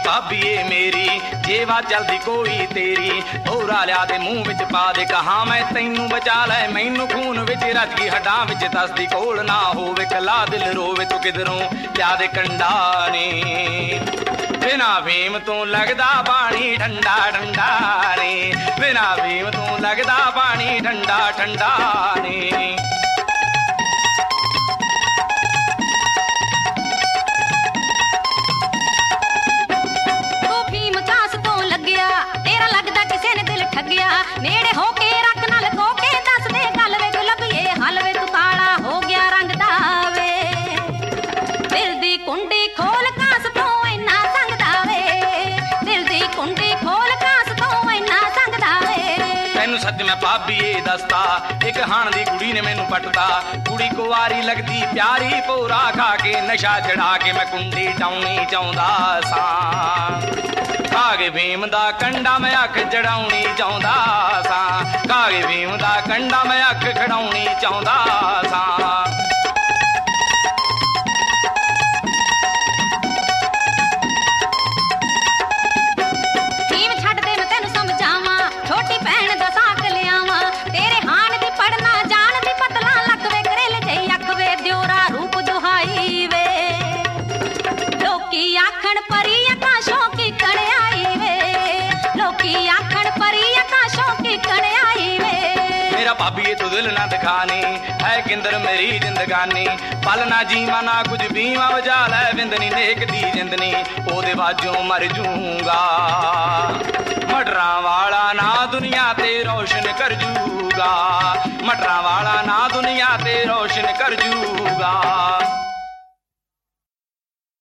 भाभीए मेरी जेवा चलदी कोई तेरी भोरा लिया दे मूंह विच पा दे कहा मैं तैनू बचा लै मैनू खून विच रच गई हड्डां विच दसदी कोल ना होवे कला दिल रोवे तू किधरों लिया दे कंडा ने बिना भीम तू लगदा पानी ठंडा ठंडा ने बिना भीम तू लगदा पानी ठंडा ठंडा ने नेड़े होके रख नाल कोके दस दे गल वे गुलाबीए हल वे तू काला हो गया रंग दा वे दिल दी कुंडी खोल कास तो इन्ना संगदा वे दिल दी कुंडी खोल कास तो इन्ना संगदा वे तैनू सच मैं भाभीए दसदा एक हाण दी कुड़ी ने मैनू पटदा कुड़ी कुवारी लगदी प्यारी भोरा खा के नशा चढ़ा के मैं कुंडी डाउनी चाहुंदा सां कागे भीम दा कंडा मैं अख जड़ाउणी चाहुंदा सां कागे भीम दा कंडा मैं अख खड़ाउणी चाहुंदा सां भीम छड्ड दे मैं तैनू समझावां छोटी भैण दा साक लियावां तेरे हाण दी पढ़ना जान दी पतला लक वे करेले जई अख वे दियोरा रूप दुहाई वे लोकी आखण परी आकाशों की कणे मेरा भाभी तू दिल ना दिखानी है किंदर मेरी जिंदगानी पल ना जीवा ना कुछ बीमा वजा लै विंदनी नेक दी जिंदनी ओदे बाजों मर जूंगा मटरा वाला ना दुनिया ते रोशन कर जूगा मटरा वाला ना दुनिया ते रोशन कर जूगा।